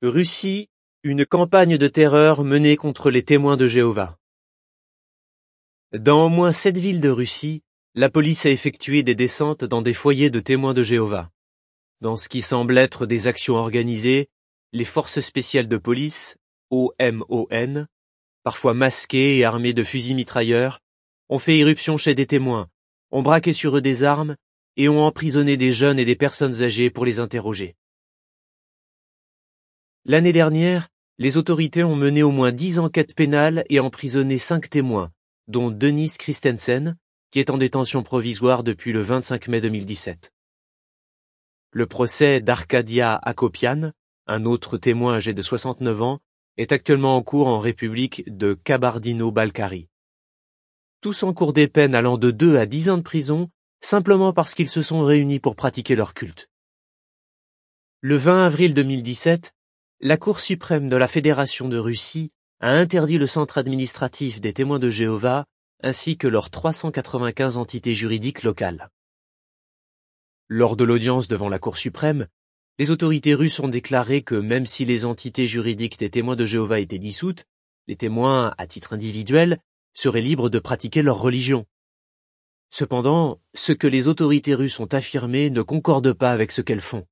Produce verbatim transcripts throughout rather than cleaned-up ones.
Russie, une campagne de terreur menée contre les témoins de Jéhovah. Dans au moins sept villes de Russie, la police a effectué des descentes dans des foyers de témoins de Jéhovah. Dans ce qui semble être des actions organisées, les forces spéciales de police, O M O N, parfois masquées et armées de fusils mitrailleurs, ont fait irruption chez des témoins, ont braqué sur eux des armes et ont emprisonné des jeunes et des personnes âgées pour les interroger. L'année dernière, les autorités ont mené au moins dix enquêtes pénales et emprisonné cinq témoins, dont Denis Christensen, qui est en détention provisoire depuis le vingt-cinq mai deux mille dix-sept. Le procès d'Arkadia Akopian, un autre témoin âgé de soixante-neuf ans, est actuellement en cours en République de Kabardino-Balkarie. Tous encourent des peines allant de deux à dix ans de prison, simplement parce qu'ils se sont réunis pour pratiquer leur culte. Le vingt avril deux mille dix-sept, la Cour suprême de la Fédération de Russie a interdit le centre administratif des témoins de Jéhovah ainsi que leurs trois cent quatre-vingt-quinze entités juridiques locales. Lors de l'audience devant la Cour suprême, les autorités russes ont déclaré que même si les entités juridiques des témoins de Jéhovah étaient dissoutes, les témoins, à titre individuel, seraient libres de pratiquer leur religion. Cependant, ce que les autorités russes ont affirmé ne concorde pas avec ce qu'elles font.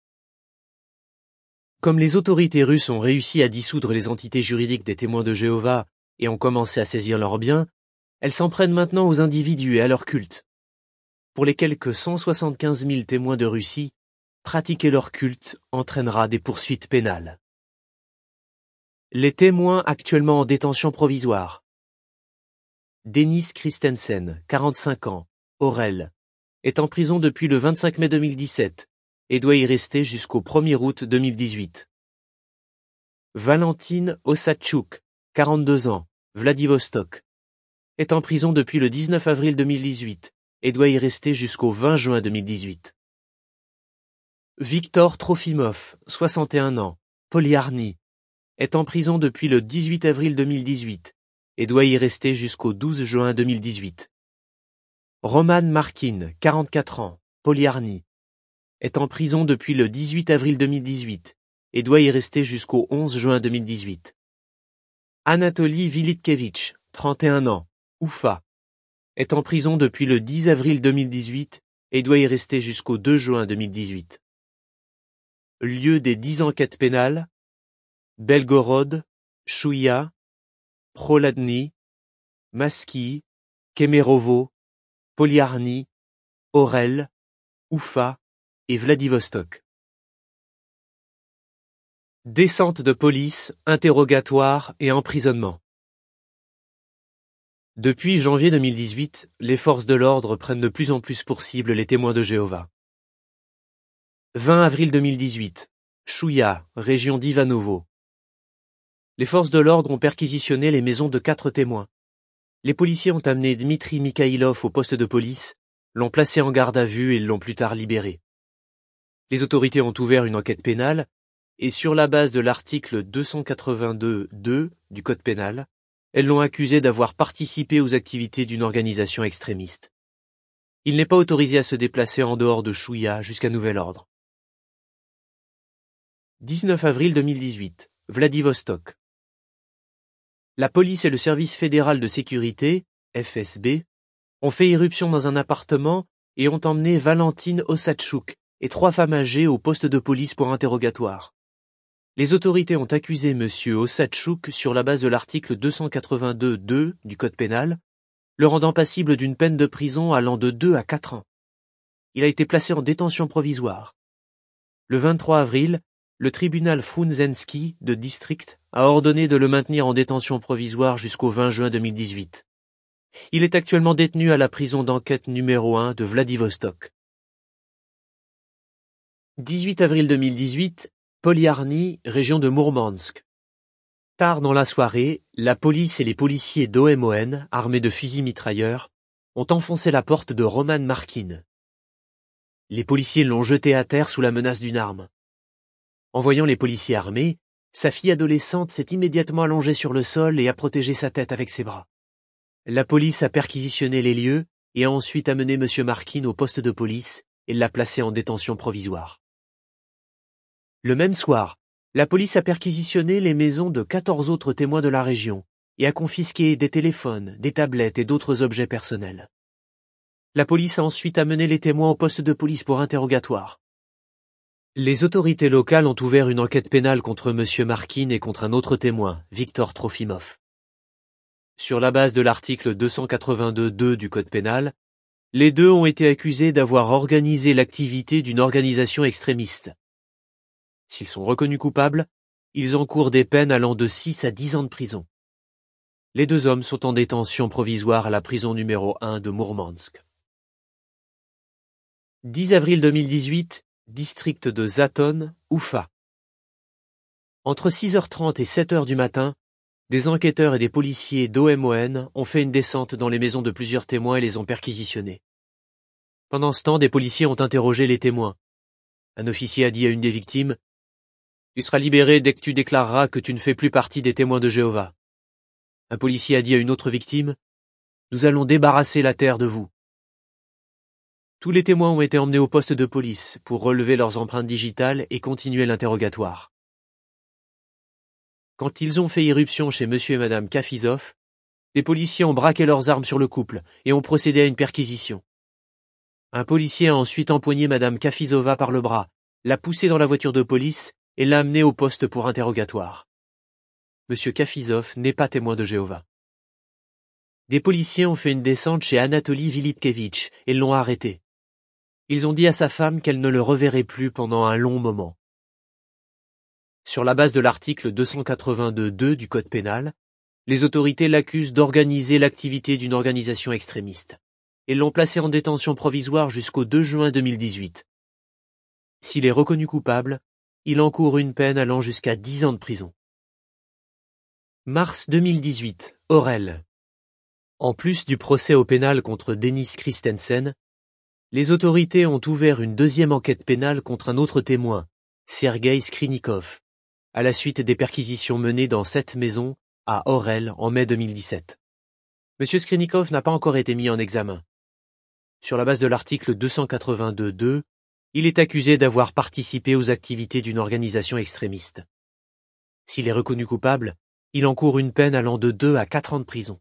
Comme les autorités russes ont réussi à dissoudre les entités juridiques des témoins de Jéhovah et ont commencé à saisir leurs biens, elles s'en prennent maintenant aux individus et à leur culte. Pour les quelques cent soixante-quinze mille témoins de Russie, pratiquer leur culte entraînera des poursuites pénales. Les témoins actuellement en détention provisoire. Denis Christensen, quarante-cinq ans, Orel, est en prison depuis le vingt-cinq mai deux mille dix-sept et doit y rester jusqu'au premier août deux mille dix-huit. Valentine Ossatchouk, quarante-deux ans, Vladivostok, est en prison depuis le dix-neuf avril deux mille dix-huit et doit y rester jusqu'au vingt juin deux mille dix-huit. Viktor Trofimov, soixante et un ans, Polyarny, est en prison depuis le dix-huit avril deux mille dix-huit et doit y rester jusqu'au douze juin deux mille dix-huit. Roman Markin, quarante-quatre ans, Polyarny, est en prison depuis le dix-huit avril deux mille dix-huit et doit y rester jusqu'au onze juin deux mille dix-huit. Anatoly Vilitkevitch, trente et un ans, Oufa, est en prison depuis le dix avril deux mille dix-huit et doit y rester jusqu'au deux juin deux mille dix-huit. Lieu des dix enquêtes pénales: Belgorod, Chouïa, Proladny, Maski, Kemerovo, Polyarny, Orel, Oufa et Vladivostok. Descente de police, interrogatoire et emprisonnement. Depuis janvier deux mille dix-huit, les forces de l'ordre prennent de plus en plus pour cible les témoins de Jéhovah. vingt avril deux mille dix-huit, Chouïa, région d'Ivanovo. Les forces de l'ordre ont perquisitionné les maisons de quatre témoins. Les policiers ont amené Dmitri Mikhailov au poste de police, l'ont placé en garde à vue et l'ont plus tard libéré. Les autorités ont ouvert une enquête pénale et sur la base de l'article deux cent quatre-vingt-deux deux du Code pénal, elles l'ont accusé d'avoir participé aux activités d'une organisation extrémiste. Il n'est pas autorisé à se déplacer en dehors de Chouïa jusqu'à nouvel ordre. dix-neuf avril deux mille dix-huit, Vladivostok. La police et le service fédéral de sécurité, F S B, ont fait irruption dans un appartement et ont emmené Valentine Ossatchouk et trois femmes âgées au poste de police pour interrogatoire. Les autorités ont accusé monsieur Ossatchouk sur la base de l'article deux cent quatre-vingt-deux deux du Code pénal, le rendant passible d'une peine de prison allant de deux à quatre ans. Il a été placé en détention provisoire. Le vingt-trois avril, le tribunal Frunzensky de district a ordonné de le maintenir en détention provisoire jusqu'au vingt juin deux mille dix-huit. Il est actuellement détenu à la prison d'enquête numéro un de Vladivostok. dix-huit avril deux mille dix-huit, Polyarny, région de Mourmansk. Tard dans la soirée, la police et les policiers d'O M O N, armés de fusils mitrailleurs, ont enfoncé la porte de Roman Markin. Les policiers l'ont jeté à terre sous la menace d'une arme. En voyant les policiers armés, sa fille adolescente s'est immédiatement allongée sur le sol et a protégé sa tête avec ses bras. La police a perquisitionné les lieux et a ensuite amené M. Markin au poste de police et l'a placé en détention provisoire. Le même soir, La police a perquisitionné les maisons de quatorze autres témoins de la région et a confisqué des téléphones, des tablettes et d'autres objets personnels. La police a ensuite amené les témoins au poste de police pour interrogatoire. Les autorités locales ont ouvert une enquête pénale contre M. Markin et contre un autre témoin, Victor Trofimov. Sur la base de l'article deux cent quatre-vingt-deux deux du Code pénal, les deux ont été accusés d'avoir organisé l'activité d'une organisation extrémiste. S'ils sont reconnus coupables, ils encourent des peines allant de six à dix ans de prison. Les deux hommes sont en détention provisoire à la prison numéro un de Mourmansk. dix avril deux mille dix-huit, district de Zaton, Oufa. Entre six heures trente et sept heures du matin, des enquêteurs et des policiers d'O M O N ont fait une descente dans les maisons de plusieurs témoins et les ont perquisitionnés. Pendant ce temps, des policiers ont interrogé les témoins. Un officier a dit à une des victimes « Tu seras libéré dès que tu déclareras que tu ne fais plus partie des témoins de Jéhovah. » Un policier a dit à une autre victime « Nous allons débarrasser la terre de vous. » Tous les témoins ont été emmenés au poste de police pour relever leurs empreintes digitales et continuer l'interrogatoire. Quand ils ont fait irruption chez monsieur et madame Kafizov, des policiers ont braqué leurs armes sur le couple et ont procédé à une perquisition. Un policier a ensuite empoigné madame Kafizova par le bras, l'a poussée dans la voiture de police et l'a amenée au poste pour interrogatoire. Monsieur Kafizov n'est pas témoin de Jéhovah. Des policiers ont fait une descente chez Anatoly Vilipkevitch et l'ont arrêté. Ils ont dit à sa femme qu'elle ne le reverrait plus pendant un long moment. Sur la base de l'article deux cent quatre-vingt-deux deux du Code pénal, les autorités l'accusent d'organiser l'activité d'une organisation extrémiste et l'ont placé en détention provisoire jusqu'au deux juin deux mille dix-huit. S'il est reconnu coupable, il encourt une peine allant jusqu'à dix ans de prison. Mars deux mille dix-huit, Orel. En plus du procès au pénal contre Denis Christensen, les autorités ont ouvert une deuxième enquête pénale contre un autre témoin, Sergueï Skrinikov, à la suite des perquisitions menées dans cette maison à Orel en mai deux mille dix-sept. Monsieur Skrinikov n'a pas encore été mis en examen. Sur la base de l'article deux cent quatre-vingt-deux deux, il est accusé d'avoir participé aux activités d'une organisation extrémiste. S'il est reconnu coupable, il encourt une peine allant de deux à quatre ans de prison.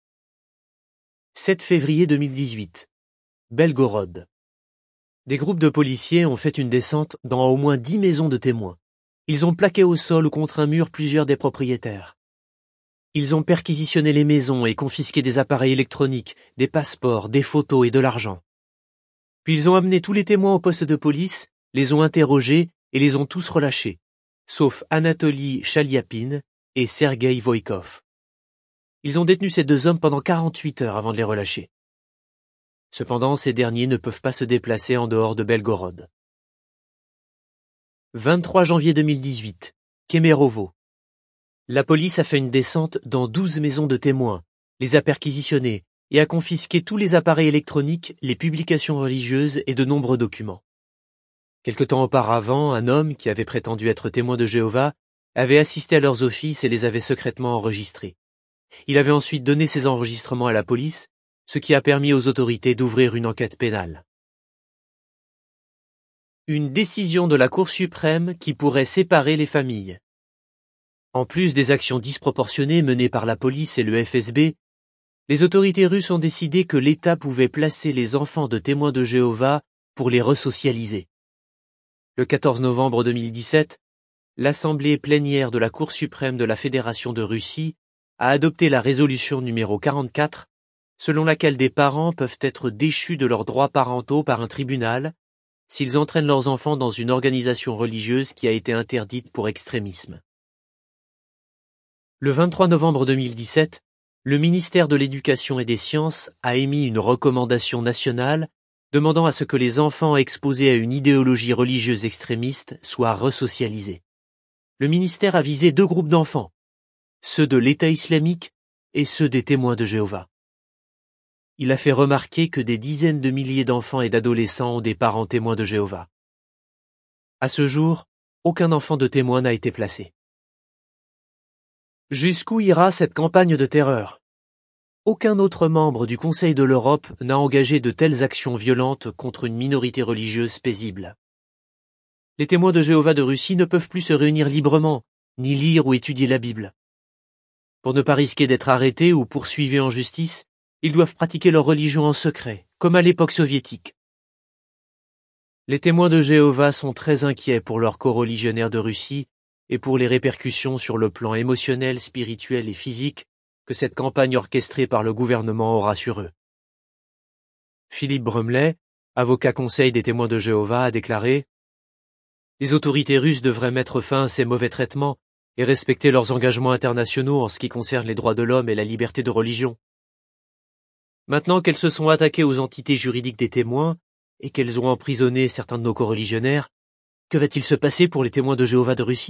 sept février deux mille dix-huit. Belgorod. Des groupes de policiers ont fait une descente dans au moins dix maisons de témoins. Ils ont plaqué au sol ou contre un mur plusieurs des propriétaires. Ils ont perquisitionné les maisons et confisqué des appareils électroniques, des passeports, des photos et de l'argent. Puis ils ont amené tous les témoins au poste de police, les ont interrogés et les ont tous relâchés, sauf Anatoly Chaliapin et Sergueï Voïkov. Ils ont détenu ces deux hommes pendant quarante-huit heures avant de les relâcher. Cependant, ces derniers ne peuvent pas se déplacer en dehors de Belgorod. vingt-trois janvier deux mille dix-huit, Kemerovo. La police a fait une descente dans douze maisons de témoins, les a perquisitionnées et a confisqué tous les appareils électroniques, les publications religieuses et de nombreux documents. Quelque temps auparavant, un homme qui avait prétendu être témoin de Jéhovah avait assisté à leurs offices et les avait secrètement enregistrés. Il avait ensuite donné ces enregistrements à la police, ce qui a permis aux autorités d'ouvrir une enquête pénale. Une décision de la Cour suprême qui pourrait séparer les familles. En plus des actions disproportionnées menées par la police et le F S B, les autorités russes ont décidé que l'État pouvait placer les enfants de témoins de Jéhovah pour les resocialiser. Le quatorze novembre deux mille dix-sept, l'Assemblée plénière de la Cour suprême de la Fédération de Russie a adopté la résolution numéro quarante-quatre, selon laquelle des parents peuvent être déchus de leurs droits parentaux par un tribunal s'ils entraînent leurs enfants dans une organisation religieuse qui a été interdite pour extrémisme. Le vingt-trois novembre deux mille dix-sept, le ministère de l'Éducation et des Sciences a émis une recommandation nationale demandant à ce que les enfants exposés à une idéologie religieuse extrémiste soient resocialisés. Le ministère a visé deux groupes d'enfants, ceux de l'État islamique et ceux des témoins de Jéhovah. Il a fait remarquer que des dizaines de milliers d'enfants et d'adolescents ont des parents témoins de Jéhovah. À ce jour, aucun enfant de témoin n'a été placé. Jusqu'où ira cette campagne de terreur ? Aucun autre membre du Conseil de l'Europe n'a engagé de telles actions violentes contre une minorité religieuse paisible. Les témoins de Jéhovah de Russie ne peuvent plus se réunir librement, ni lire ou étudier la Bible. Pour ne pas risquer d'être arrêtés ou poursuivis en justice, ils doivent pratiquer leur religion en secret, comme à l'époque soviétique. Les témoins de Jéhovah sont très inquiets pour leurs coreligionnaires de Russie et pour les répercussions sur le plan émotionnel, spirituel et physique que cette campagne orchestrée par le gouvernement aura sur eux. Philippe Brumley, avocat conseil des témoins de Jéhovah, a déclaré « Les autorités russes devraient mettre fin à ces mauvais traitements et respecter leurs engagements internationaux en ce qui concerne les droits de l'homme et la liberté de religion. Maintenant qu'elles se sont attaquées aux entités juridiques des témoins et qu'elles ont emprisonné certains de nos coreligionnaires, que va-t-il se passer pour les témoins de Jéhovah de Russie ?